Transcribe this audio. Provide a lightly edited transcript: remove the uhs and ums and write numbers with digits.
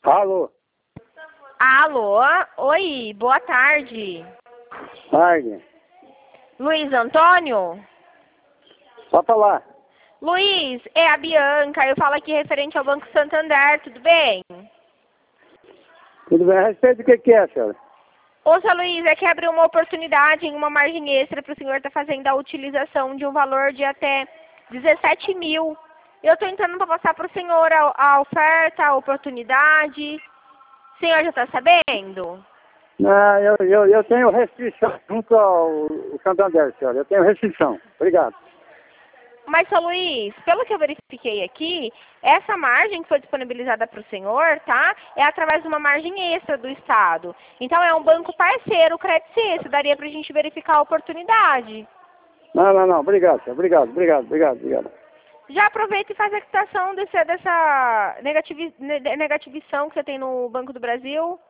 Alô? Alô? Oi, boa tarde. Tarde. Luiz Antônio? Pode falar. Luiz, é a Bianca, eu falo aqui referente ao Banco Santander, tudo bem? Tudo bem? A respeito do que é, senhora? Ô, seu Luiz, é que abriu uma oportunidade em uma margem extra para o senhor estar fazendo a utilização de um valor de até 17 mil. Eu estou entrando para passar para o senhor a oferta, a oportunidade. O senhor já está sabendo? Não, eu tenho restrição junto ao Santander, senhora. Eu tenho restrição. Obrigado. Mas, seu Luiz, pelo que eu verifiquei aqui, essa margem que foi disponibilizada para o senhor, tá? É através de uma margem extra do Estado. Então, é um banco parceiro, o Credit Suisse. Daria para a gente verificar a oportunidade. Não. Obrigado, senhora. Obrigado. Já aproveita e faz a quitação dessa negativização que você tem no Banco do Brasil.